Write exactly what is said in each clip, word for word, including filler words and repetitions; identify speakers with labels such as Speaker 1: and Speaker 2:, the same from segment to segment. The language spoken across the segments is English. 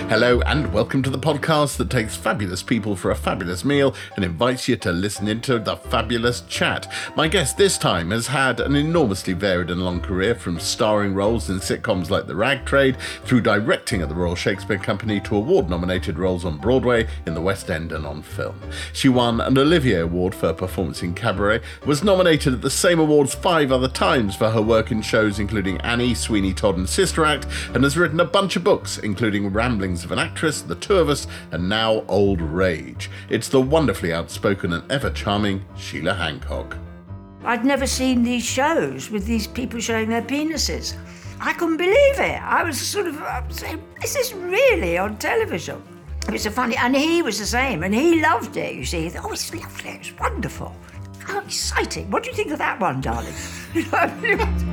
Speaker 1: Hello and welcome to the podcast that takes fabulous people for a fabulous meal and invites you to listen into the fabulous chat. My guest this time has had an enormously varied and long career, from starring roles in sitcoms like The Rag Trade, through directing at the Royal Shakespeare Company, to award-nominated roles on Broadway, in the West End and on film. She won an Olivier Award for her performance in Cabaret, was nominated at the same awards five other times for her work in shows including Annie, Sweeney Todd and Sister Act, and has written a bunch of books including Ramblings of an Actress, The Two of Us, and now Old Rage. It's the wonderfully outspoken and ever-charming Sheila Hancock.
Speaker 2: I'd never seen these shows with these people showing their penises. I couldn't believe it. I was sort of uh, saying, this is really on television. It was so funny, and he was the same, and he loved it, you see. He thought, oh, it's lovely, it's wonderful. How exciting. What do you think of that one, darling? You know?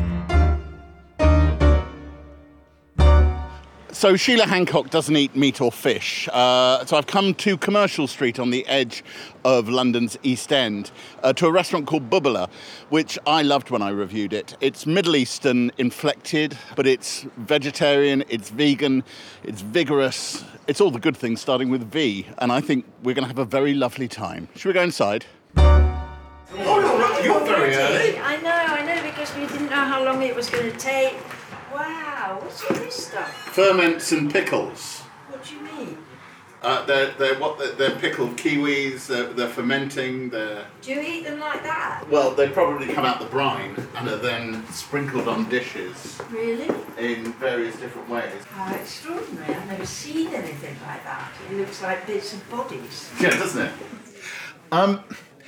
Speaker 1: So Sheila Hancock doesn't eat meat or fish. Uh, so I've come to Commercial Street on the edge of London's East End uh, to a restaurant called Bubala, which I loved when I reviewed it. It's Middle Eastern inflected, but it's vegetarian, it's vegan, it's vigorous. It's all the good things starting with V. And I think we're going to have a very lovely time. Should we go inside? Oh, you're very early.
Speaker 2: I know, I know, because we didn't know how long it was going to take. Wow, what's all this stuff?
Speaker 1: Ferments and pickles.
Speaker 2: What do you mean?
Speaker 1: Uh, they're they're what they're, they're pickled kiwis. They're, they're fermenting. They're
Speaker 2: Do you eat them like that?
Speaker 1: well, they probably come out the brine and are then sprinkled on dishes
Speaker 2: Really?
Speaker 1: in various different ways.
Speaker 2: How extraordinary. I've never seen anything like that. It looks like bits of bodies.
Speaker 1: Yeah, doesn't it? Um,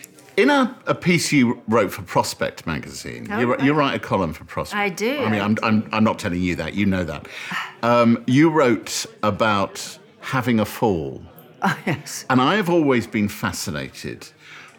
Speaker 1: in a, a piece you wrote for Prospect magazine,
Speaker 2: Oh,
Speaker 1: you,
Speaker 2: right.
Speaker 1: you write a column for Prospect.
Speaker 2: I do.
Speaker 1: I mean, I'm I'm I'm not telling you that. You know that. Um, you wrote about having a fall.
Speaker 2: Oh, yes.
Speaker 1: And I have always been fascinated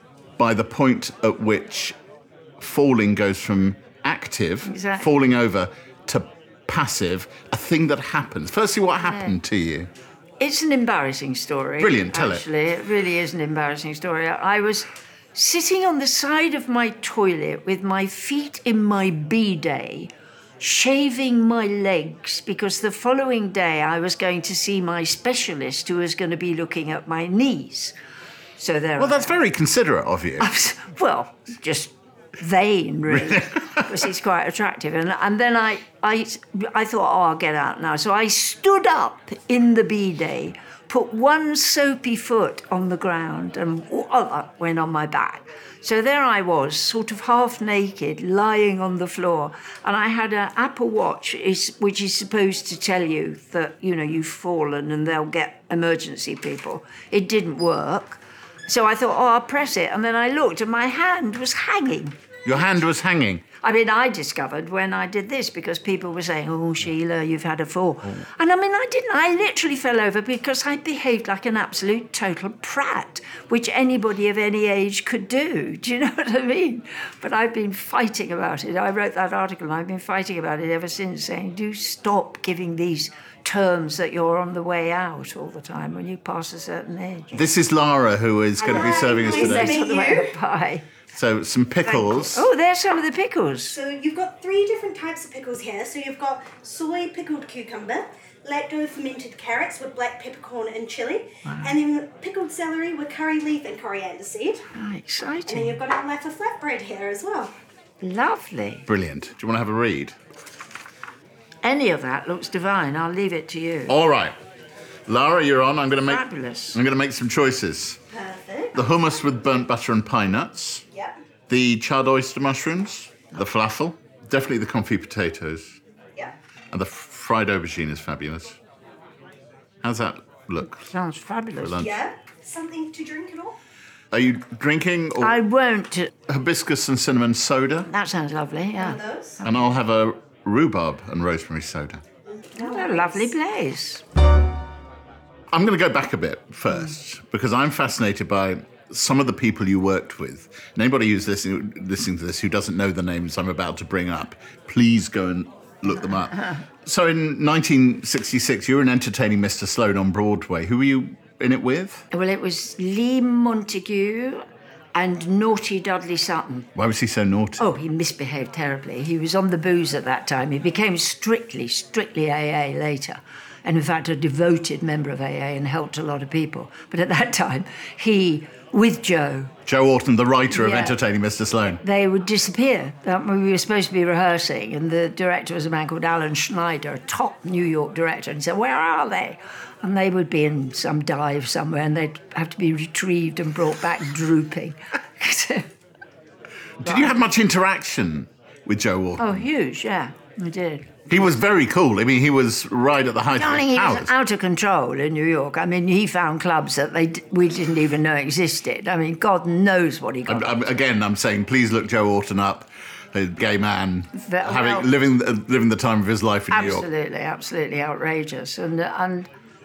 Speaker 1: by the point at which falling goes from active,
Speaker 2: Exactly.
Speaker 1: falling over, to passive, a thing that happens. Firstly, what happened to you?
Speaker 2: It's an embarrassing story.
Speaker 1: Brilliant, tell it.
Speaker 2: Actually, it really is an embarrassing story. I was sitting on the side of my toilet with my feet in my bidet, shaving my legs, because the following day I was going to see my specialist who was going to be looking at my knees. So there.
Speaker 1: Well,
Speaker 2: I
Speaker 1: that's
Speaker 2: am.
Speaker 1: very considerate of you.
Speaker 2: Well, just vain, really, because he's quite attractive. And, and then I, I, I thought, oh, I'll get out now. So I stood up in the bidet, put one soapy foot on the ground, and oh, went on my back. So there I was, sort of half naked, lying on the floor, and I had an Apple Watch, which is supposed to tell you that, you know, you've fallen and they'll get emergency people. It didn't work. So I thought, oh, I'll press it. And then I looked and my hand was hanging.
Speaker 1: Your hand was hanging.
Speaker 2: I mean, I discovered when I did this, because people were saying, oh, Sheila, you've had a fall. Oh. And I mean, I didn't. I literally fell over because I behaved like an absolute total prat, which anybody of any age could do. Do you know what I mean? But I've been fighting about it. I wrote that article and I've been fighting about it ever since, saying, do stop giving these terms that you're on the way out all the time when you pass a certain age.
Speaker 1: This is Lara, who is going to be serving us
Speaker 2: Nice
Speaker 1: today.
Speaker 2: on the way out. Bye.
Speaker 1: So some pickles.
Speaker 2: Oh, there's some of the pickles.
Speaker 3: So you've got three different types of pickles here. So you've got soy pickled cucumber, lacto fermented carrots with black peppercorn and chili, wow. and then pickled celery with curry leaf and coriander seed.
Speaker 2: Oh, exciting.
Speaker 3: And then you've got a laffa flatbread here as well.
Speaker 2: Lovely.
Speaker 1: Brilliant. Do you want to have a read?
Speaker 2: Any of that looks divine. I'll leave it to you.
Speaker 1: All right. Lara, you're on. I'm going to make
Speaker 2: Fabulous.
Speaker 1: I'm going to make some choices.
Speaker 3: Perfect.
Speaker 1: The hummus with burnt butter and pine nuts.
Speaker 3: Yep.
Speaker 1: The charred oyster mushrooms. The falafel. Definitely the confit potatoes.
Speaker 3: Yep.
Speaker 1: And the f- fried aubergine is fabulous. How's that look?
Speaker 2: Sounds fabulous.
Speaker 1: For lunch?
Speaker 3: Yeah. Something to drink at all?
Speaker 1: Are you drinking or
Speaker 2: I won't.
Speaker 1: hibiscus and cinnamon soda?
Speaker 2: That sounds lovely, yeah.
Speaker 3: One of those?
Speaker 1: And I'll have a rhubarb and rosemary soda.
Speaker 2: What a lovely place.
Speaker 1: I'm going to go back a bit first, because I'm fascinated by some of the people you worked with. And anybody who's listening, listening to this who doesn't know the names I'm about to bring up, please go and look them up. So in nineteen sixty-six, you were in Entertaining Mister Sloane on Broadway. Who were you in it with?
Speaker 2: Well, it was Lee Montague and naughty Dudley Sutton.
Speaker 1: Why was he so naughty?
Speaker 2: Oh, he misbehaved terribly. He was on the booze at that time. He became strictly, strictly A A later. and in fact a devoted member of A A and helped a lot of people. But at that time, he, with Joe...
Speaker 1: Joe Orton, the writer of
Speaker 2: Yeah.
Speaker 1: Entertaining Mister Sloane.
Speaker 2: They would disappear. That- We were supposed to be rehearsing, and the director was a man called Alan Schneider, a top New York director, and he said, "Where are they?" And they would be in some dive somewhere, and they'd have to be retrieved and brought back drooping.
Speaker 1: Did you have much interaction with Joe Orton?
Speaker 2: Oh, huge, yeah, I did.
Speaker 1: He was very cool. I mean, he was right at the height
Speaker 2: Darling,
Speaker 1: of
Speaker 2: he
Speaker 1: his
Speaker 2: was
Speaker 1: powers.
Speaker 2: out of control in New York. I mean, he found clubs that they d- we didn't even know existed. I mean, God knows what he got.
Speaker 1: I'm, I'm, again, I'm saying, please look Joe Orton up, a gay man,
Speaker 2: Well,
Speaker 1: having living uh, living the time of his life in New York.
Speaker 2: Absolutely, absolutely outrageous. And and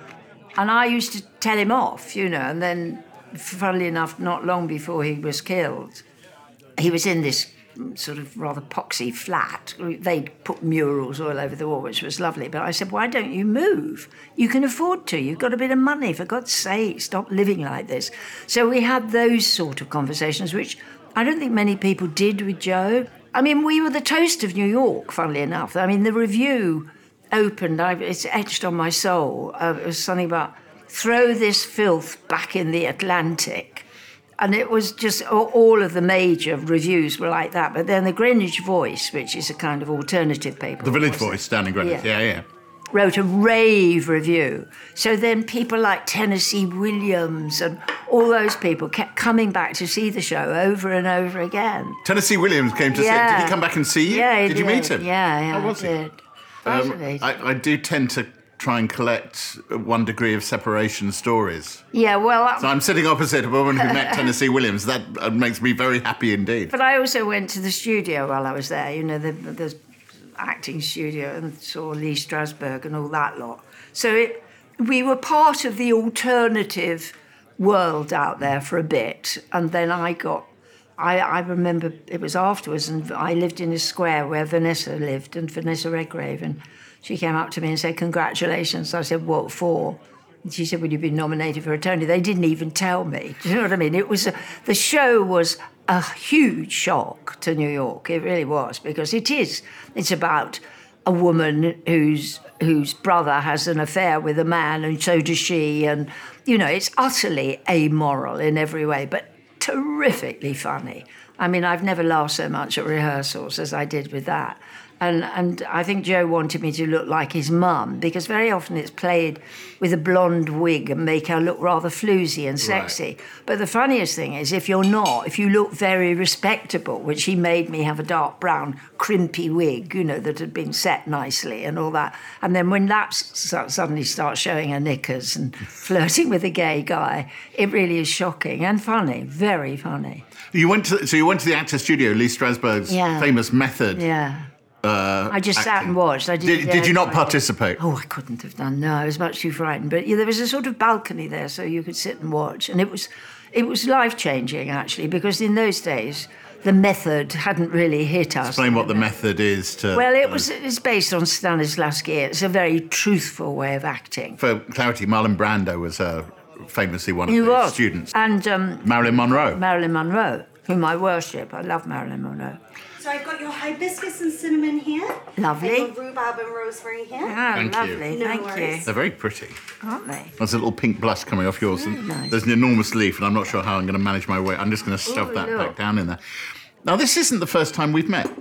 Speaker 2: and I used to tell him off, you know. And then, funnily enough, not long before he was killed, he was in this sort of rather poxy flat. They'd put murals all over the wall, which was lovely. But I said, "Why don't you move? You can afford to. You've got a bit of money. For God's sake, stop living like this." So we had those sort of conversations, which I don't think many people did with Joe. I mean, we were the toast of New York, funnily enough. I mean, the review opened, I, it's etched on my soul. Uh, it was something about, "Throw this filth back in the Atlantic." And it was just, all of the major reviews were like that. But then the Greenwich Voice, which is a kind of alternative paper.
Speaker 1: The Village
Speaker 2: wasn't it?
Speaker 1: Voice down in Greenwich.
Speaker 2: Yeah.
Speaker 1: Yeah, yeah.
Speaker 2: Wrote a rave review. So then people like Tennessee Williams and all those people kept coming back to see the show over and over again.
Speaker 1: Tennessee Williams came to see.
Speaker 2: Yeah.
Speaker 1: Did he come back and see you?
Speaker 2: Yeah, he
Speaker 1: did you
Speaker 2: did.
Speaker 1: meet him?
Speaker 2: Yeah, yeah,
Speaker 1: How was
Speaker 2: I
Speaker 1: he?
Speaker 2: did.
Speaker 1: Um,
Speaker 2: Fascinating.
Speaker 1: I, I do tend to try and collect one degree of separation stories.
Speaker 2: Yeah, well,
Speaker 1: So I'm sitting opposite a woman who met Tennessee Williams. That uh, makes me very happy indeed.
Speaker 2: but I also went to the studio while I was there, you know, the, the acting studio, and saw Lee Strasberg and all that lot. So it, we were part of the alternative world out there for a bit. And then I got, I, I remember it was afterwards, and I lived in a square where Vanessa lived, and Vanessa Redgrave, and she came up to me and said, "Congratulations." I said, "What for?" And she said, "Well, you've been nominated for a Tony." They didn't even tell me. Do you know what I mean? It was a, the show was a huge shock to New York. It really was, because it is. It's about a woman whose whose brother has an affair with a man, and so does she. And, you know, it's utterly amoral in every way, but terrifically funny. I mean, I've never laughed so much at rehearsals as I did with that. And and I think Joe wanted me to look like his mum, because very often it's played with a blonde wig and make her look rather floozy and sexy.
Speaker 1: Right.
Speaker 2: But the funniest thing is, if you're not, if you look very respectable, which he made me have a dark brown crimpy wig, you know, that had been set nicely and all that. And then when that s- suddenly starts showing her knickers and flirting with a gay guy, it really is shocking and funny, very funny.
Speaker 1: You went to so you went to the actor studio, Lee Strasberg's
Speaker 2: Yeah.
Speaker 1: famous method.
Speaker 2: Yeah.
Speaker 1: Uh,
Speaker 2: I just sat
Speaker 1: acting.
Speaker 2: and watched. I didn't
Speaker 1: Did, did you not
Speaker 2: dare-
Speaker 1: participate?
Speaker 2: Oh, I couldn't have done. No, I was much too frightened. But yeah, there was a sort of balcony there, so you could sit and watch, and it was, it was life changing actually, because in those days the method hadn't really hit us.
Speaker 1: Explain what the method is to.
Speaker 2: Well, it was. It's based on Stanislavski. It's a very truthful way of acting.
Speaker 1: For clarity, Marlon Brando was uh, famously one of
Speaker 2: He
Speaker 1: the
Speaker 2: was
Speaker 1: students.
Speaker 2: and um,
Speaker 1: Marilyn Monroe.
Speaker 2: Marilyn Monroe, whom I worship. I love Marilyn Monroe.
Speaker 3: So I've got your hibiscus and cinnamon here.
Speaker 2: Lovely.
Speaker 3: And your rhubarb and rosemary here.
Speaker 2: Oh,
Speaker 1: Thank you.
Speaker 2: lovely.
Speaker 3: No
Speaker 2: Thank
Speaker 3: worries.
Speaker 2: you.
Speaker 1: They're very pretty.
Speaker 2: Aren't they?
Speaker 1: There's a little pink blush coming off yours. and
Speaker 2: nice.
Speaker 1: There's an enormous leaf, and I'm not sure how I'm going to manage my way. I'm just going to stuff
Speaker 2: Ooh,
Speaker 1: that
Speaker 2: look.
Speaker 1: back down in there. Now, this isn't the first time we've met.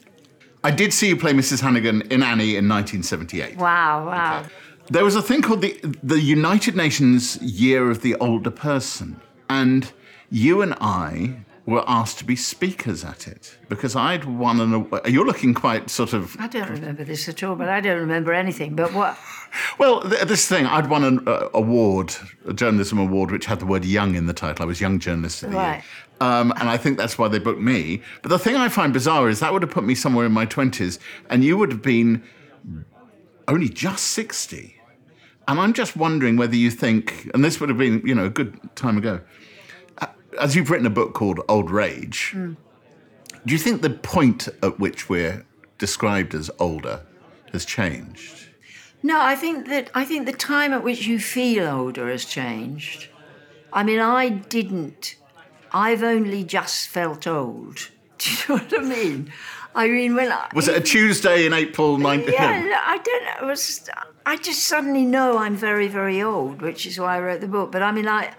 Speaker 1: I did see you play Missus Hannigan in Annie in nineteen seventy-eight.
Speaker 2: Wow, wow.
Speaker 1: There was a thing called the, the United Nations Year of the Older Person, and you and I were asked to be speakers at it because I'd won an award. You're looking quite sort of...
Speaker 2: I don't remember this at all, but I don't remember anything. But what?
Speaker 1: Well, th- this thing, I'd won an uh, award, a journalism award, which had the word young in the title. I was Young Journalist of the
Speaker 2: Right.
Speaker 1: Year. Um, and I think that's why they booked me. But the thing I find bizarre is that would have put me somewhere in my twenties, and you would have been only just sixty. And I'm just wondering whether you think, and this would have been, you know, a good time ago, uh, as you've written a book called Old Rage,
Speaker 2: Mm.
Speaker 1: do you think the point at which we're described as older has changed?
Speaker 2: No, I think that I think the time at which you feel older has changed. I mean, I didn't. I've only just felt old. Do you know what I mean? I mean, when I...
Speaker 1: Was it a Tuesday in April nineteen?
Speaker 2: Yeah, I don't know. It was, I just suddenly know I'm very, very old, which is why I wrote the book. But I mean, I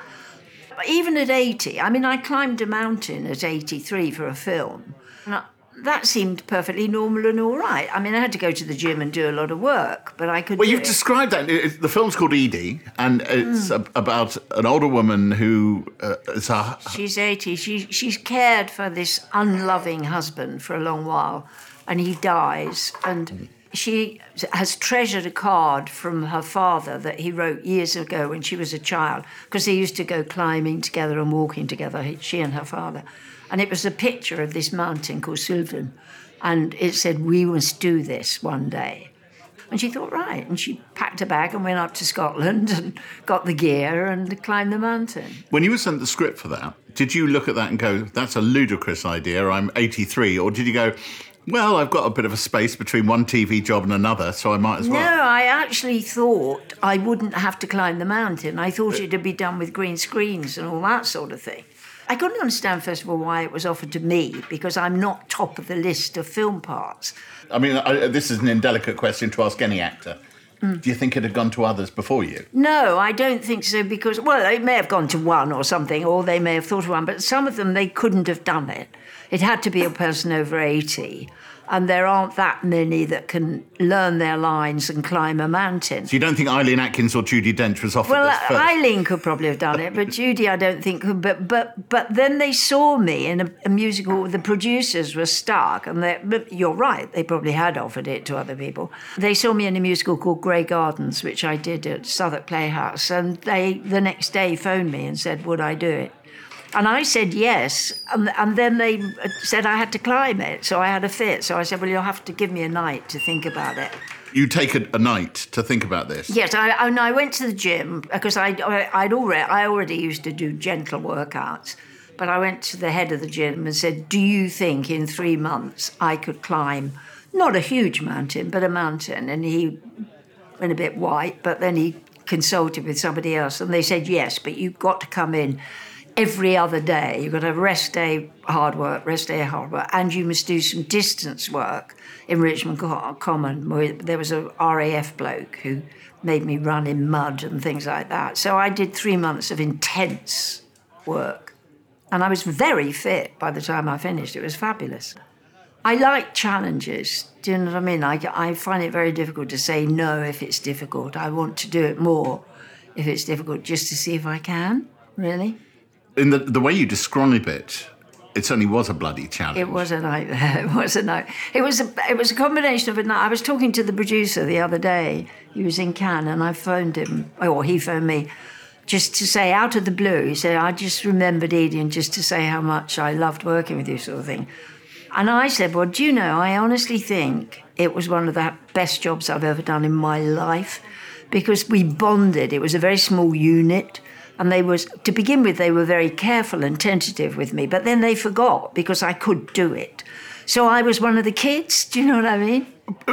Speaker 2: even at eighty, I mean, I climbed a mountain at eighty-three for a film. And I, that seemed perfectly normal and all right. I mean, I had to go to the gym and do a lot of work, but I could
Speaker 1: Well,
Speaker 2: do
Speaker 1: you've
Speaker 2: it.
Speaker 1: described that. It- The film's called Edie, and it's
Speaker 2: Mm.
Speaker 1: a, about an older woman who uh, is a...
Speaker 2: She's eighty. She, she's cared for this unloving husband for a long while, and he dies. And she has treasured a card from her father that he wrote years ago when she was a child, because they used to go climbing together and walking together, she and her father. And it was a picture of this mountain called Sylvan. And it said, we must do this one day. And she thought, right. And she packed a bag and went up to Scotland and got the gear and climbed the mountain.
Speaker 1: When you were sent the script for that, did you look at that and go, that's a ludicrous idea, I'm eighty-three? Or did you go, well, I've got a bit of a space between one T V job and another, so I might as well?
Speaker 2: No, I actually thought I wouldn't have to climb the mountain. I thought it'd be done with green screens and all that sort of thing. I couldn't understand, first of all, why it was offered to me, because I'm not top of the list of film parts.
Speaker 1: I mean, I, this is an indelicate question to ask any actor. Mm. Do you think it had gone to others before you?
Speaker 2: No, I don't think so, because, well, it may have gone to one or something, or they may have thought of one, but some of them, they couldn't have done it. It had to be a person over eighty, and there aren't that many that can learn their lines and climb a mountain.
Speaker 1: So you don't think Eileen Atkins or Judi Dench was offered
Speaker 2: Well,
Speaker 1: this first?
Speaker 2: Eileen could probably have done it, but Judy, I don't think could. But but but then they saw me in a, a musical. The producers were stuck, and they, but you're right. They probably had offered it to other people. They saw me in a musical called Grey Gardens, which I did at Southwark Playhouse, and they the next day phoned me and said, would I do it? And I said yes, and, and then they said I had to climb it, so I had a fit. So I said, well, you'll have to give me a night to think about it.
Speaker 1: You take a, a night to think about this?
Speaker 2: Yes, I, I, I went to the gym because I'd, I'd already, I already used to do gentle workouts, but I went to the head of the gym and said, do you think in three months I could climb, not a huge mountain, but a mountain? And he went a bit white, but then he consulted with somebody else, and they said, yes, but you've got to come in every other day. You've got to have rest day, hard work, rest day, hard work, and you must do some distance work in Richmond Common, where there was a R A F bloke who made me run in mud and things like that. So I did three months of intense work, and I was very fit by the time I finished. It was fabulous. I like challenges. Do you know what I mean? I, I find it very difficult to say no if it's difficult. I want to do it more if it's difficult, just to see if I can, really.
Speaker 1: In the, the way you describe it, it certainly was a bloody challenge.
Speaker 2: It was a nightmare. It was a night. It was a. It was a combination of a night. I was talking to the producer the other day. He was in Cannes, and I phoned him, or he phoned me, just to say out of the blue. He said, "I just remembered Edie, and just to say how much I loved working with you," sort of thing. And I said, "Well, do you know? I honestly think it was one of the best jobs I've ever done in my life, because we bonded. It was a very small unit." And they was, to begin with, they were very careful and tentative with me, but then they forgot because I could do it. So I was one of the kids, do you know what I mean?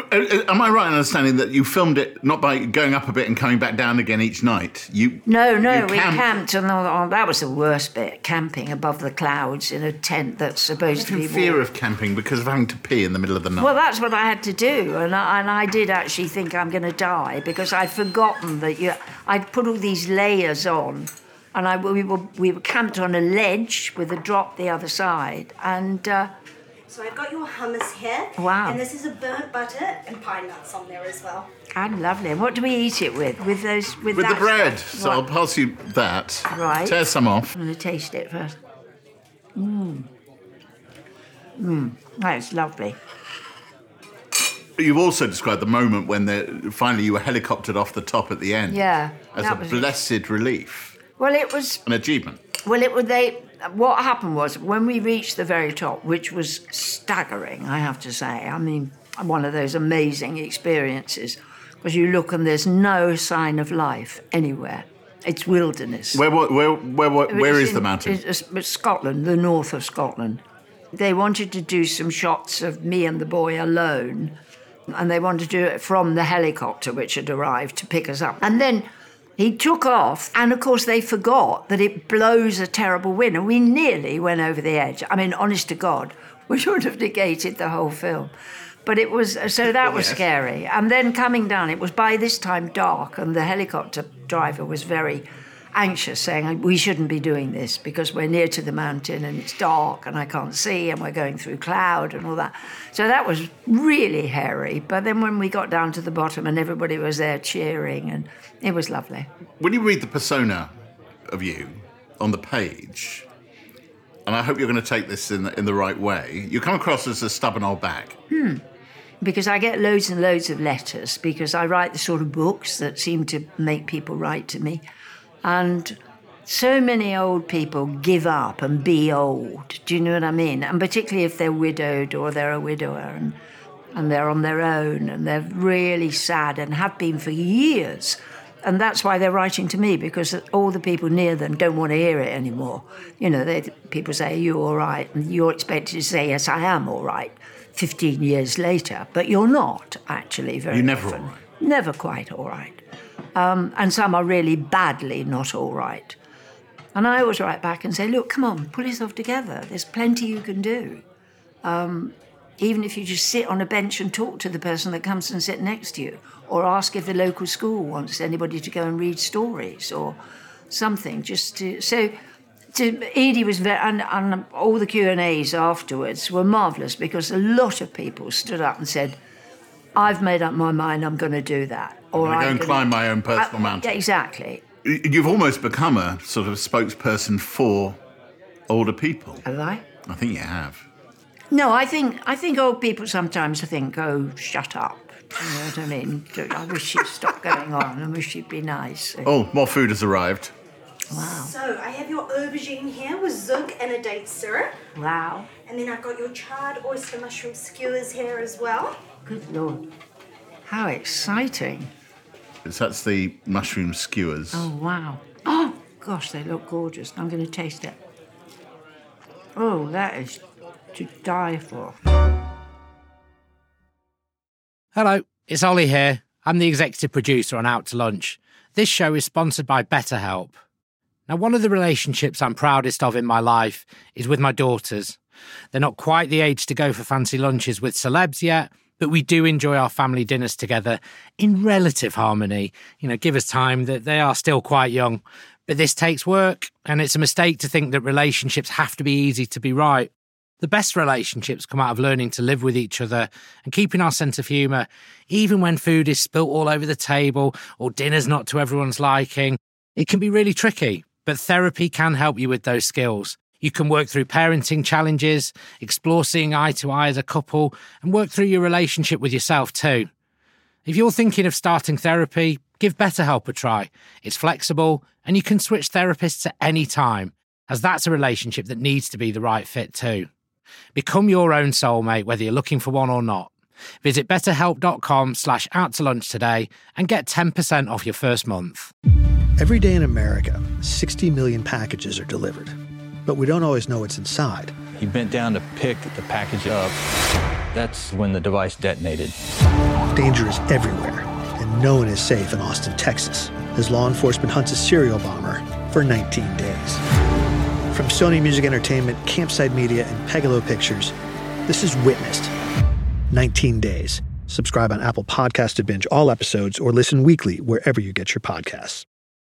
Speaker 1: Am I right in understanding that you filmed it not by going up a bit and coming back down again each night? You
Speaker 2: No, no,
Speaker 1: you
Speaker 2: we
Speaker 1: camped.
Speaker 2: camped, and oh, that was the worst bit, camping above the clouds in a tent that's supposed to
Speaker 1: In
Speaker 2: be
Speaker 1: fear
Speaker 2: warm.
Speaker 1: of camping because of having to pee in the middle of the night.
Speaker 2: Well, that's what I had to do, and I, and I did actually think I'm going to die because I'd forgotten that you, I'd put all these layers on. And I, we, were, we were camped on a ledge with a drop the other side. And uh,
Speaker 3: So I've got your hummus here.
Speaker 2: Wow.
Speaker 3: And this is a burnt butter and pine nuts on there as well.
Speaker 2: I'm lovely. And what do we eat it with? With those, with,
Speaker 1: With the
Speaker 2: that
Speaker 1: bread.
Speaker 2: stuff?
Speaker 1: So
Speaker 2: What?
Speaker 1: I'll pass you that.
Speaker 2: Right.
Speaker 1: Tear some off.
Speaker 2: I'm going to taste it first. Mmm. Mmm. That's lovely.
Speaker 1: You've also described the moment when the, finally you were helicoptered off the top at the end.
Speaker 2: Yeah.
Speaker 1: As
Speaker 2: that
Speaker 1: a
Speaker 2: was
Speaker 1: blessed relief.
Speaker 2: Well, it was.
Speaker 1: An achievement.
Speaker 2: Well, it would. They. What happened was when we reached the very top, which was staggering, I have to say. I mean, one of those amazing experiences, because you look and there's no sign of life anywhere. It's wilderness.
Speaker 1: Where where where where, where, where
Speaker 2: It's
Speaker 1: is the
Speaker 2: in-
Speaker 1: mountain?
Speaker 2: It's, it's Scotland, the north of Scotland. They wanted to do some shots of me and the boy alone, and they wanted to do it from the helicopter which had arrived to pick us up. And then he took off, and of course they forgot that it blows a terrible wind, and we nearly went over the edge. I mean, honest to God, which would have negated the whole film. But it was, so that was
Speaker 1: yes.
Speaker 2: scary. And then coming down, it was by this time dark, and the helicopter driver was very anxious, saying, we shouldn't be doing this because we're near to the mountain and it's dark and I can't see and we're going through cloud and all that. So that was really hairy. But then when we got down to the bottom and everybody was there cheering, and it was lovely.
Speaker 1: When you read the persona of you on the page, and I hope you're going to take this in the, in the right way, you come across as a stubborn old bag.
Speaker 2: Hmm. Because I get loads and loads of letters, because I write the sort of books that seem to make people write to me. And so many old people give up and be old. Do you know what I mean? And particularly if they're widowed or they're a widower and, and they're on their own and they're really sad and have been for years. And that's why they're writing to me, because all the people near them don't want to hear it anymore. You know, they, people say, are you all right? And you're expected to say, yes, I am all right, fifteen years later. But you're not, actually, very
Speaker 1: You're never
Speaker 2: often.
Speaker 1: all right.
Speaker 2: Never quite all right. Um, and some are really badly not all right. And I always write back and say, look, come on, pull yourself together. There's plenty you can do. Um, even if you just sit on a bench and talk to the person that comes and sit next to you, or ask if the local school wants anybody to go and read stories or something, just to... So to, Edie was very... And, and all the Q and A's afterwards were marvellous, because a lot of people stood up and said, I've made up my mind, I'm going to do that. Or
Speaker 1: I'm going to go and
Speaker 2: gonna,
Speaker 1: climb my own personal
Speaker 2: I,
Speaker 1: mountain.
Speaker 2: Yeah, exactly.
Speaker 1: You've almost become a sort of spokesperson for older people.
Speaker 2: Have I?
Speaker 1: I think you have.
Speaker 2: No, I think I think old people sometimes think, oh, shut up. You know what I mean? I wish she'd stop going on. I wish she'd be nice.
Speaker 1: Oh, more food has arrived.
Speaker 2: Wow.
Speaker 3: So I have your aubergine here with zug and a date syrup.
Speaker 2: Wow.
Speaker 3: And then I've got your charred oyster mushroom skewers here as well.
Speaker 2: Good Lord. How exciting.
Speaker 1: So that's the mushroom skewers.
Speaker 2: Oh, wow. Oh, gosh, they look gorgeous. I'm going to taste it. Oh, that is to die for.
Speaker 4: Hello, it's Ollie here. I'm the executive producer on Out to Lunch. This show is sponsored by BetterHelp. Now, one of the relationships I'm proudest of in my life is with my daughters. They're not quite the age to go for fancy lunches with celebs yet, but we do enjoy our family dinners together in relative harmony. You know, give us time, that they are still quite young. But this takes work, and it's a mistake to think that relationships have to be easy to be right. The best relationships come out of learning to live with each other and keeping our sense of humour, even when food is spilt all over the table or dinner's not to everyone's liking. It can be really tricky, but therapy can help you with those skills. You can work through parenting challenges, explore seeing eye to eye as a couple, and work through your relationship with yourself too. If you're thinking of starting therapy, give BetterHelp a try. It's flexible, and you can switch therapists at any time, as that's a relationship that needs to be the right fit too. Become your own soulmate, whether you're looking for one or not. Visit betterhelp.com slash out to lunch today and get ten percent off your first month.
Speaker 5: Every day in America, sixty million packages are delivered, but we don't always know what's inside.
Speaker 6: He bent down to pick the package up. That's when the device detonated.
Speaker 5: Danger is everywhere, and no one is safe in Austin, Texas, as law enforcement hunts a serial bomber for nineteen days. From Sony Music Entertainment, Campside Media, and Pegalo Pictures, this is Witnessed. nineteen days. Subscribe on Apple Podcasts to binge all episodes or listen weekly wherever you get your podcasts.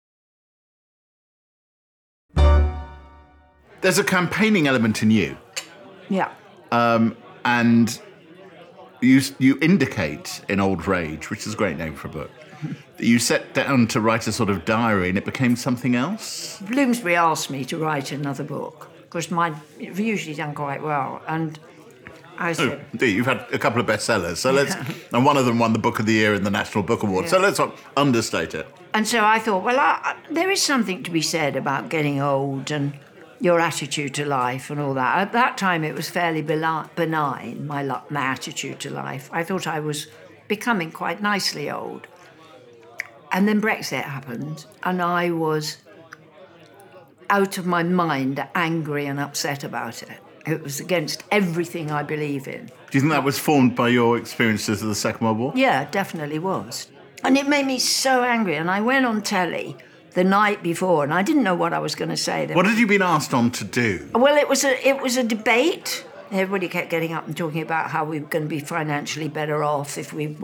Speaker 1: There's a campaigning element in you.
Speaker 2: Yeah.
Speaker 1: Um, and you you indicate in Old Rage, which is a great name for a book, that you sat down to write a sort of diary and it became something else.
Speaker 2: Bloomsbury asked me to write another book, because mine have usually done quite well. And I said...
Speaker 1: Oh, indeed, you've had a couple of bestsellers, so let's, and one of them won the Book of the Year in the National Book Award,
Speaker 2: Yeah.
Speaker 1: so let's not understate it.
Speaker 2: And so I thought, well, I, I, there is something to be said about getting old and your attitude to life and all that. At that time, it was fairly beli- benign, my, lo- my attitude to life. I thought I was becoming quite nicely old. And then Brexit happened, and I was out of my mind, angry and upset about it. It was against everything I believe in.
Speaker 1: Do you think that was formed by your experiences of the Second World War?
Speaker 2: Yeah, it definitely was. And it made me so angry. And I went on telly the night before, and I didn't know what I was going to say.
Speaker 1: What had you been asked on to do?
Speaker 2: Well, it was a it was a debate Everybody kept getting up and talking about how we were going to be financially better off if we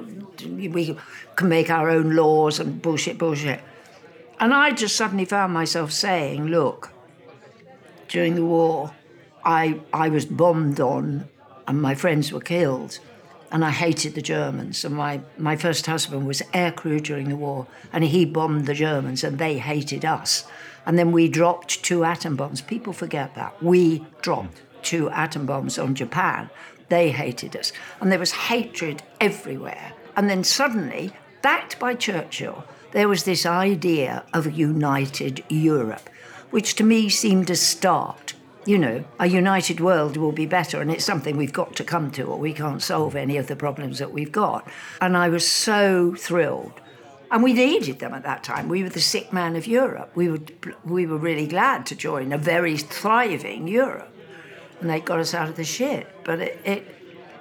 Speaker 2: we can make our own laws and bullshit, bullshit. And I just suddenly found myself saying, look, during the war, I I was bombed on and my friends were killed. And I hated the Germans. And my, my first husband was aircrew during the war, and he bombed the Germans, and they hated us. And then we dropped two atom bombs. People forget that. We dropped two atom bombs on Japan. They hated us. And there was hatred everywhere. And then suddenly, backed by Churchill, there was this idea of a united Europe, which to me seemed a start. You know, a united world will be better, and it's something we've got to come to, or we can't solve any of the problems that we've got. And I was so thrilled. And we needed them at that time. We were the sick man of Europe. We were, we were really glad to join a very thriving Europe. And they got us out of the shit. But it, it,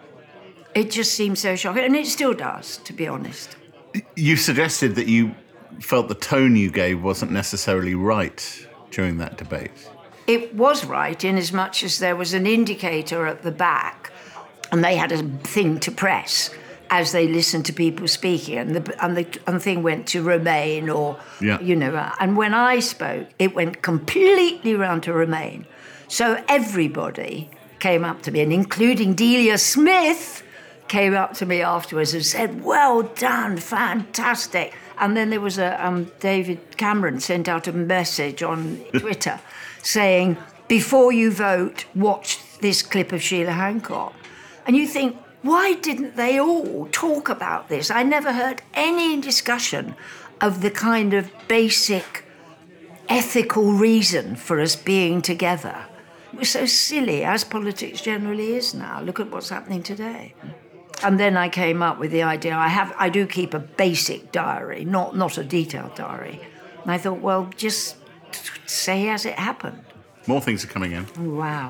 Speaker 2: it just seemed so shocking, and it still does, to be honest.
Speaker 1: You suggested that you felt the tone you gave wasn't necessarily right during that debate.
Speaker 2: It was right in as much as there was an indicator at the back and they had a thing to press as they listened to people speaking, and the, and the, and the thing went to Remain or,
Speaker 1: yeah.
Speaker 2: you know, and when I spoke, it went completely round to Remain. So everybody came up to me, and including Delia Smith came up to me afterwards and said, well done, fantastic. And then there was a, um, David Cameron sent out a message on Twitter saying, before you vote, watch this clip of Sheila Hancock. And you think, why didn't they all talk about this? I never heard any discussion of the kind of basic ethical reason for us being together. It was so silly, as politics generally is now. Look at what's happening today. And then I came up with the idea, I have, I do keep a basic diary, not, not a detailed diary. And I thought, well, just say as it happened.
Speaker 1: More things are coming in.
Speaker 2: Oh, wow.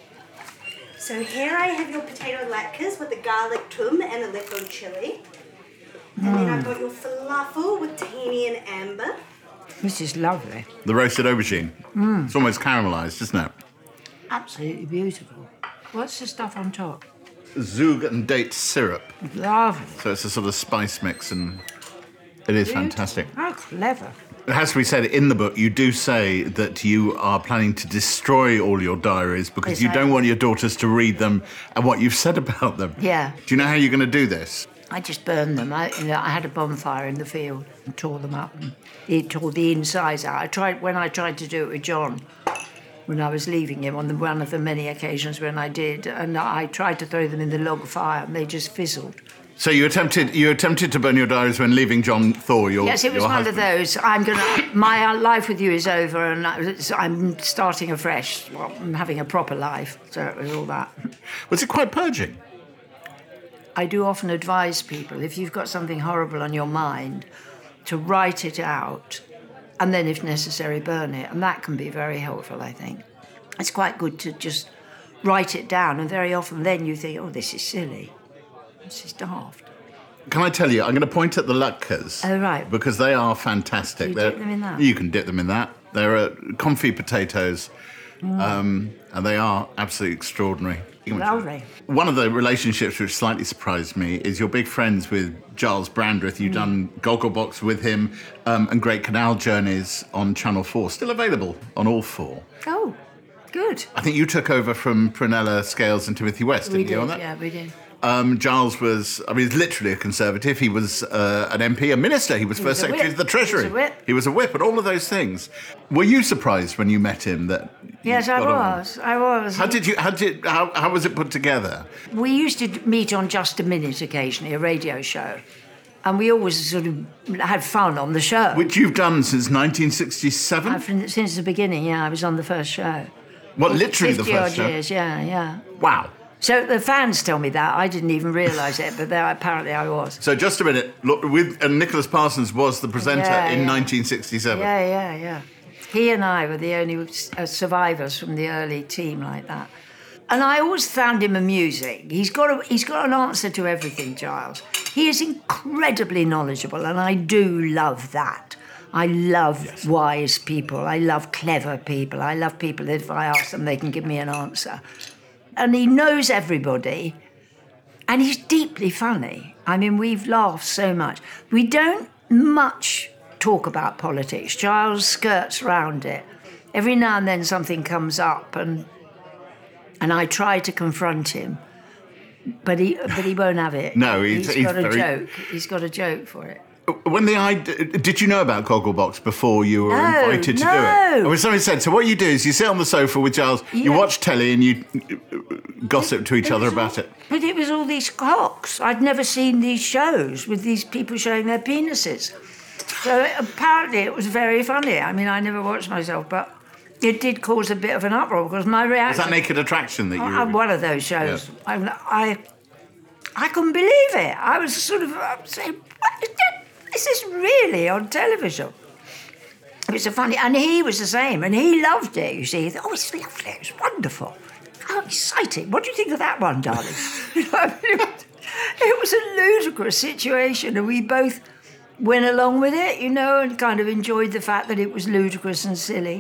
Speaker 3: So here I have your potato latkes with the garlic tum and Aleppo chili. And then I've got your falafel with tahini and amber.
Speaker 2: This is lovely.
Speaker 1: The roasted aubergine. Mm. It's almost caramelised, isn't it?
Speaker 2: Absolutely beautiful. What's the stuff on top?
Speaker 1: Zug and date syrup.
Speaker 2: Lovely.
Speaker 1: So it's a sort of spice mix, and it is
Speaker 2: Beautiful.
Speaker 1: fantastic.
Speaker 2: How clever.
Speaker 1: It has to be said, in the book, you do say that you are planning to destroy all your diaries because
Speaker 2: Yes,
Speaker 1: you
Speaker 2: I
Speaker 1: don't
Speaker 2: am.
Speaker 1: want your daughters to read them and what you've said about them.
Speaker 2: Yeah.
Speaker 1: Do you know how you're going to do this?
Speaker 2: I just burned them. I, you know, I had a bonfire in the field and tore them up. And it tore the insides out. I tried when I tried to do it with John, when I was leaving him on the, one of the many occasions when I did, and I tried to throw them in the log fire, and they just fizzled.
Speaker 1: So you attempted you attempted to burn your diaries when leaving John Thor, your
Speaker 2: Yes, it was
Speaker 1: your
Speaker 2: one
Speaker 1: husband.
Speaker 2: of those. I'm gonna. My life with you is over, and I, I'm starting afresh. Well, I'm having a proper life. So it was all that.
Speaker 1: Was it quite purging?
Speaker 2: I do often advise people, if you've got something horrible on your mind, to write it out and then, if necessary, burn it. And that can be very helpful, I think. It's quite good to just write it down, and very often then you think, oh, this is silly. This is daft.
Speaker 1: Can I tell you, I'm going to point at the latkes.
Speaker 2: Oh, right.
Speaker 1: Because they are fantastic.
Speaker 2: You
Speaker 1: They're-
Speaker 2: dip them in that?
Speaker 1: You can dip them in that. They're uh, confit potatoes,
Speaker 2: Mm.
Speaker 1: um, and they are absolutely extraordinary.
Speaker 2: Lovely.
Speaker 1: One of the relationships which slightly surprised me is you're big friends with Giles Brandreth. You've done Gogglebox with him um, and Great Canal Journeys on Channel four. Still available on all four.
Speaker 2: Oh, good.
Speaker 1: I think you took over from Prunella Scales and Timothy West,
Speaker 2: We
Speaker 1: didn't you,
Speaker 2: did,
Speaker 1: on that?
Speaker 2: yeah, we did.
Speaker 1: Um, Giles was, I mean, he's literally a Conservative. He was uh, an M P, a minister. He was
Speaker 2: He
Speaker 1: First
Speaker 2: was a
Speaker 1: Secretary
Speaker 2: whip.
Speaker 1: of the Treasury.
Speaker 2: He was a whip.
Speaker 1: He was a whip, and all of those things. Were you surprised when you met him that? you
Speaker 2: Yes, I
Speaker 1: got on?
Speaker 2: was. I was.
Speaker 1: How did you? How did? How, how was it put together?
Speaker 2: We used to meet on Just a Minute occasionally, a radio show, and we always sort of had fun on the show.
Speaker 1: Which you've done since nineteen sixty-seven.
Speaker 2: I've been- since the beginning, yeah, I was on the first show.
Speaker 1: What, literally the
Speaker 2: fifty
Speaker 1: first
Speaker 2: odd
Speaker 1: show?
Speaker 2: years, yeah, yeah.
Speaker 1: Wow.
Speaker 2: So the fans tell me that. I didn't even realise it, but there, apparently I was.
Speaker 1: So just a minute. Look, with and Nicholas Parsons was the presenter
Speaker 2: Yeah,
Speaker 1: in
Speaker 2: yeah.
Speaker 1: nineteen sixty-seven.
Speaker 2: Yeah, yeah, yeah. He and I were the only uh, survivors from the early team like that. And I always found him amusing. He's got a, he's got an answer to everything, Giles. He is incredibly knowledgeable, and I do love that. I love
Speaker 1: Yes.
Speaker 2: wise people. I love clever people. I love people that if I ask them, they can give me an answer. and he knows everybody, and he's deeply funny. I mean, we've laughed so much. We don't much talk about politics. Giles skirts round it. Every now and then something comes up, and and I try to confront him, but he but he won't have it.
Speaker 1: No, he's,
Speaker 2: he's,
Speaker 1: he's
Speaker 2: got a
Speaker 1: very...
Speaker 2: joke. He's got a joke for it.
Speaker 1: When the idea, did you know about Gogglebox before you were
Speaker 2: No,
Speaker 1: invited to
Speaker 2: no.
Speaker 1: do it? Oh, as somebody said, so what you do is you sit on the sofa with Giles, you
Speaker 2: Yeah.
Speaker 1: watch telly and you gossip to each
Speaker 2: It
Speaker 1: other
Speaker 2: was
Speaker 1: about
Speaker 2: all-
Speaker 1: it.
Speaker 2: But it was all these cocks. I'd never seen these shows with these people showing their penises. So apparently it was very funny. I mean, I never watched myself, but it did cause a bit of an uproar because my
Speaker 1: Was
Speaker 2: reaction...
Speaker 1: that Naked Attraction that you
Speaker 2: I,
Speaker 1: were...
Speaker 2: one of those shows. I, I I couldn't believe it. I was sort of uh, saying, what is that? This is really on television. It was so funny. And he was the same, and he loved it, you see. He thought, oh, it's lovely, it's wonderful. How exciting. What do you think of that one, darling? You know, I mean, it, was, it was a ludicrous situation, and we both went along with it, you know, and kind of enjoyed the fact that it was ludicrous and silly.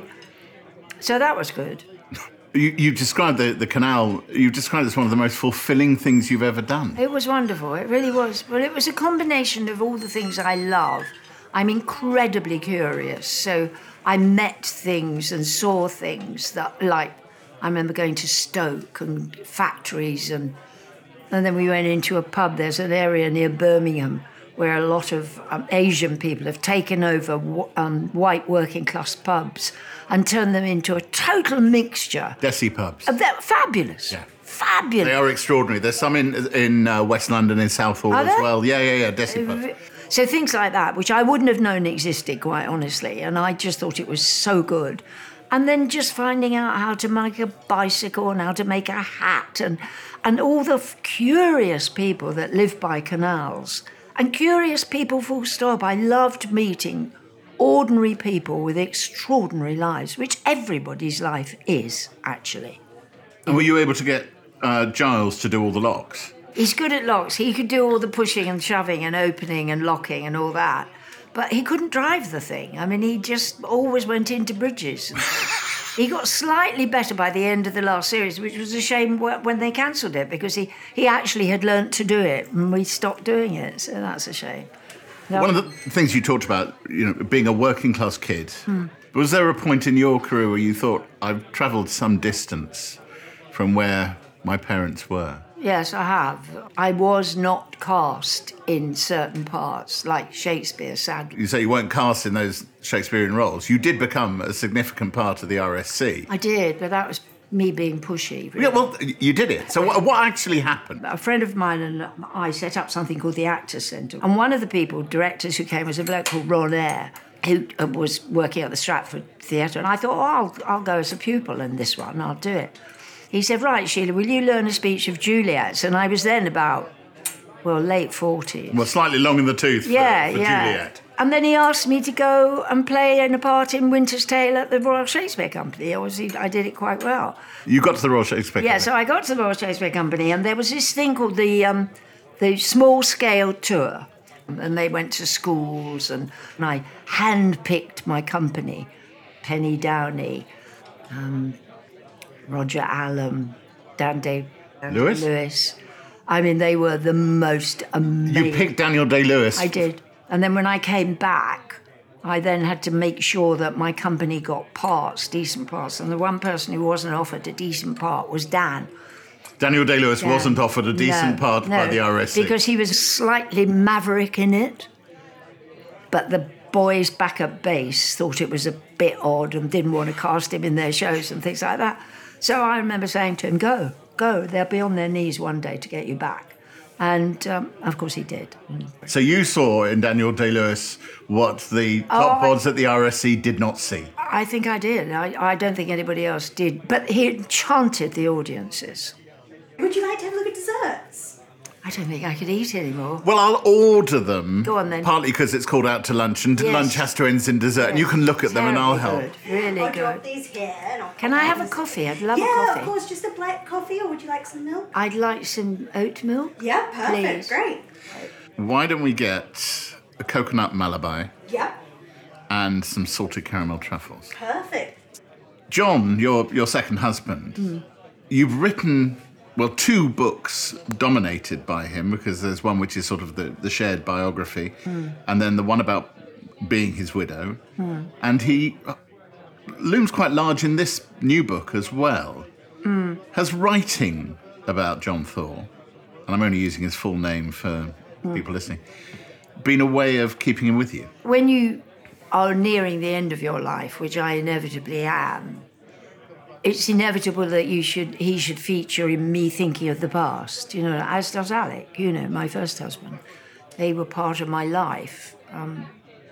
Speaker 2: So that was good.
Speaker 1: You, you described the, the canal, you described it as one of the most fulfilling things you've ever done.
Speaker 2: It was wonderful. It really was. Well, it was a combination of all the things I love. I'm incredibly curious. So I met things and saw things that, like, I remember going to Stoke and factories, and and then we went into a pub. There's an area near Birmingham where a lot of um, Asian people have taken over um, white working class pubs and turned them into a total mixture.
Speaker 1: Desi pubs.
Speaker 2: Uh, They're fabulous.
Speaker 1: Yeah.
Speaker 2: Fabulous.
Speaker 1: They are extraordinary. There's some in in uh, West London, in Southall
Speaker 2: Are
Speaker 1: as
Speaker 2: there?
Speaker 1: well. Yeah, yeah, yeah, Desi pubs.
Speaker 2: So things like that, which I wouldn't have known existed, quite honestly, and I just thought it was so good. And then just finding out how to make a bicycle and how to make a hat, and and all the f- curious people that live by canals. And curious people, full stop. I loved meeting ordinary people with extraordinary lives, which everybody's life is, actually.
Speaker 1: And were you able to get uh, Giles to do all the locks?
Speaker 2: He's good at locks. He could do all the pushing and shoving and opening and locking and all that. But he couldn't drive the thing. I mean, he just always went into bridges. He got slightly better by the end of the last series, which was a shame wh- when they cancelled it, because he, he actually had learnt to do it and we stopped doing it. So that's a shame. No.
Speaker 1: One of the things you talked about, you know, being a working class kid,
Speaker 2: Hmm.
Speaker 1: was there a point in your career where you thought, I've travelled some distance from where my parents were?
Speaker 2: Yes, I have. I was not cast in certain parts, like Shakespeare, sadly.
Speaker 1: You say you weren't cast in those Shakespearean roles. You did become a significant part of the R S C.
Speaker 2: I did, but that was me being pushy. Really.
Speaker 1: Yeah, well, you did it. So what, what actually happened?
Speaker 2: A friend of mine and I set up something called the Actors Centre. And one of the people, directors who came, was a bloke called Ron Eyre, who was working at the Stratford Theatre. And I thought, oh, I'll, I'll go as a pupil in this one, I'll do it. He said, right, Sheila, will you learn a speech of Juliet's? And I was then about, well, late forties.
Speaker 1: Well, slightly long in the tooth for,
Speaker 2: yeah,
Speaker 1: for
Speaker 2: yeah.
Speaker 1: Juliet.
Speaker 2: And then he asked me to go and play in a part in Winter's Tale at the Royal Shakespeare Company. Obviously, I did it quite well.
Speaker 1: You got to the Royal Shakespeare
Speaker 2: Yeah,
Speaker 1: Company.
Speaker 2: so I got to the Royal Shakespeare Company, and there was this thing called the um, the small scale tour, and they went to schools, and, and I handpicked my company: Penny Downey, um, Roger Allam, Dan Day
Speaker 1: Lewis?
Speaker 2: Lewis. I mean, they were the most amazing.
Speaker 1: You picked Daniel Day-Lewis.
Speaker 2: I did, and then when I came back, I then had to make sure that my company got parts, decent parts, and the one person who wasn't offered a decent part was Dan.
Speaker 1: Daniel Day-Lewis
Speaker 2: Yeah.
Speaker 1: wasn't offered a decent
Speaker 2: No,
Speaker 1: part by
Speaker 2: no,
Speaker 1: the R S C.
Speaker 2: because he was slightly maverick in it, but the boys back at base thought it was a bit odd and didn't want to cast him in their shows and things like that. So I remember saying to him, go, go, they'll be on their knees one day to get you back. And, um, of course, he did.
Speaker 1: So you saw in Daniel Day-Lewis what the top
Speaker 2: Oh, I-
Speaker 1: bods at the R S C did not see.
Speaker 2: I think I did. I, I don't think anybody else did. But he enchanted the audiences.
Speaker 3: Would you like to have a look at desserts?
Speaker 2: I don't think I could eat anymore.
Speaker 1: Well, I'll order them.
Speaker 2: Go on then.
Speaker 1: Partly because it's called out to lunch, and
Speaker 2: Yes.
Speaker 1: lunch has to end in dessert, and you can look at them and I'll help.
Speaker 2: Terribly good. Really
Speaker 3: I'll drop
Speaker 2: good.
Speaker 3: these here. And I'll
Speaker 2: Can I have a coffee? I'd love
Speaker 3: yeah,
Speaker 2: a coffee.
Speaker 3: of course. Just a black coffee, or would you like some milk?
Speaker 2: I'd like some oat milk.
Speaker 3: Yeah, perfect.
Speaker 2: Please.
Speaker 3: Great.
Speaker 1: Why don't we get a coconut malabai
Speaker 3: Yeah,
Speaker 1: and some salted caramel truffles?
Speaker 3: perfect.
Speaker 1: John, your your second husband,
Speaker 2: Hmm.
Speaker 1: you've written well, two books dominated by him, because there's one which is sort of the, the shared biography, mm. and then the one about being his widow. Mm. And he looms quite large in this new book as well. Mm. Has writing about John Thaw, and I'm only using his full name for mm. people listening, been a way of keeping him with you?
Speaker 2: When you are nearing the end of your life, which I inevitably am, it's inevitable that you should he should feature in me thinking of the past, you know, as does Alec, you know, my first husband. They were part of my life. Um,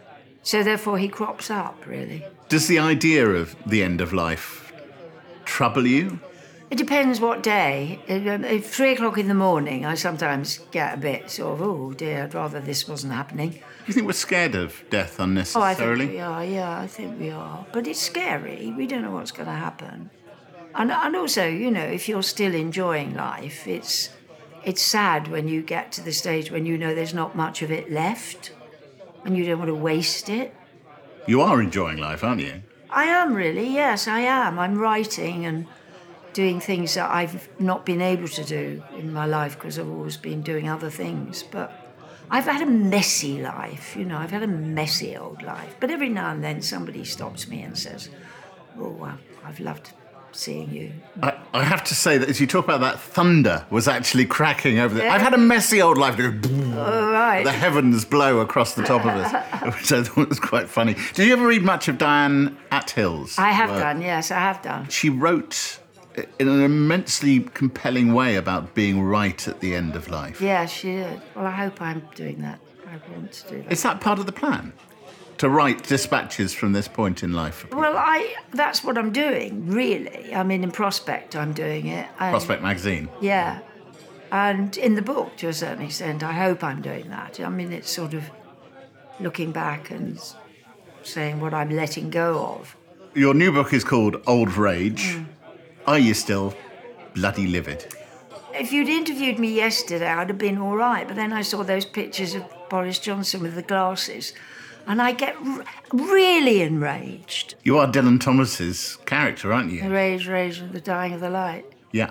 Speaker 2: so therefore he crops up, really.
Speaker 1: Does the idea of the end of life trouble you?
Speaker 2: It depends what day. At three o'clock in the morning, I sometimes get a bit sort of, oh dear, I'd rather this wasn't happening.
Speaker 1: Do you think we're scared of death unnecessarily?
Speaker 2: Oh, I think we are, yeah, I think we are. But it's scary. We don't know what's going to happen. And and also, you know, if you're still enjoying life, it's it's sad when you get to the stage when you know there's not much of it left and you don't want to waste it.
Speaker 1: You are enjoying life, aren't you?
Speaker 2: I am, really, yes, I am. I'm writing and doing things that I've not been able to do in my life because I've always been doing other things. But I've had a messy life, you know, I've had a messy old life. But every now and then somebody stops me and says, oh, well, I've loved seeing you.
Speaker 1: I, I have to say that as you talk about that, thunder was actually cracking over there. Yeah. I've had a messy old life.
Speaker 2: Oh, right.
Speaker 1: The heavens blow across the top of us, which I thought was quite funny. Did you ever read much of Diane Attill's
Speaker 2: I have
Speaker 1: work?
Speaker 2: done, yes, I have done.
Speaker 1: She wrote in an immensely compelling way about being right at the end of life.
Speaker 2: Yeah, she did. Well, I hope I'm doing that. I want to do that.
Speaker 1: Is that part of the plan? To write dispatches from this point in life?
Speaker 2: Well, I that's what I'm doing, really. I mean, in Prospect, I'm doing it. And,
Speaker 1: Prospect magazine?
Speaker 2: Yeah. And in the book, to a certain extent, I hope I'm doing that. I mean, it's sort of looking back and saying what I'm letting go of.
Speaker 1: Your new book is called Old Rage. Mm. Are you still bloody livid?
Speaker 2: If you'd interviewed me yesterday, I'd have been all right. But then I saw those pictures of Boris Johnson with the glasses, and I get r- really enraged.
Speaker 1: You are Dylan Thomas's character, aren't you?
Speaker 2: The rage, rage, and the dying of the light.
Speaker 1: Yeah.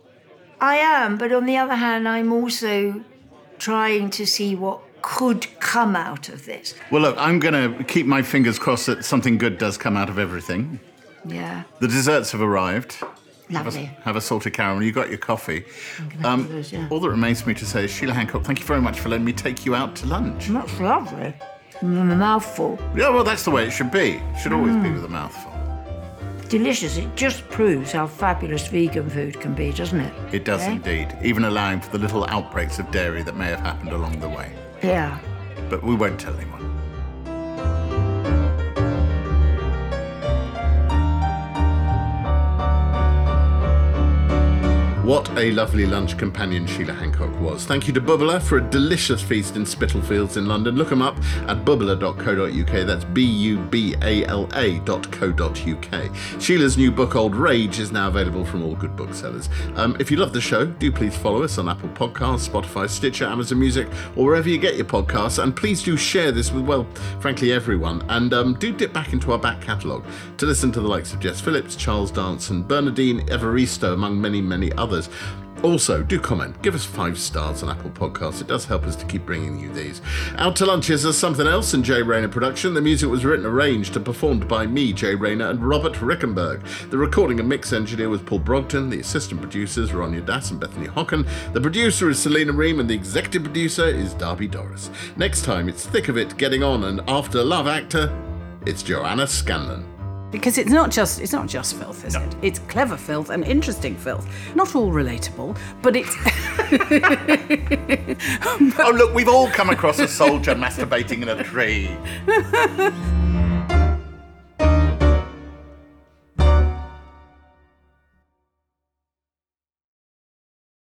Speaker 2: I am, but on the other hand, I'm also trying to see what could come out of this.
Speaker 1: Well, look, I'm going to keep my fingers crossed that something good does come out of everything.
Speaker 2: Yeah.
Speaker 1: The desserts have arrived.
Speaker 2: Lovely.
Speaker 1: Have a, have a salted caramel. You got your coffee.
Speaker 2: Um, those, yeah.
Speaker 1: All that remains for me to say is, Sheila Hancock, thank you very much for letting me take you out to lunch.
Speaker 2: That's lovely. Mm, a mouthful.
Speaker 1: Yeah, well, that's the way it should be. It should always mm. be with a mouthful.
Speaker 2: Delicious. It just proves how fabulous vegan food can be, doesn't it?
Speaker 1: It does
Speaker 2: eh?
Speaker 1: indeed, even allowing for the little outbreaks of dairy that may have happened along the way.
Speaker 2: Yeah.
Speaker 1: But we won't tell anyone. What a lovely lunch companion Sheila Hancock was. Thank you to Bubala for a delicious feast in Spitalfields in London. Look them up at bubala dot co dot uk. That's B U B A L A dot co dot uk. Sheila's new book, Old Rage, is now available from all good booksellers. Um, if you love the show, do please follow us on Apple Podcasts, Spotify, Stitcher, Amazon Music, or wherever you get your podcasts. And please do share this with, well, frankly, everyone. And um, do dip back into our back catalogue to listen to the likes of Jess Phillips, Charles Dance, and Bernardine Evaristo, among many, many others. Also, do comment. Give us five stars on Apple Podcasts. It does help us to keep bringing you these. Out to Lunch is a Something Else and Jay Rayner production. The music was written, arranged, and performed by me, Jay Rayner, and Robert Rickenberg. The recording and mix engineer was Paul Brogden. The assistant producers are Anya Das and Bethany Hocken. The producer is Selena Ream, and the executive producer is Darby Doris. Next time, it's Thick of It, Getting On, and after Love Actor, it's Joanna Scanlon.
Speaker 7: Because it's not just it's not just filth, is no. it? It's clever filth and interesting filth. Not all relatable, but it's...
Speaker 1: but... Oh, look, we've all come across a soldier masturbating in a tree.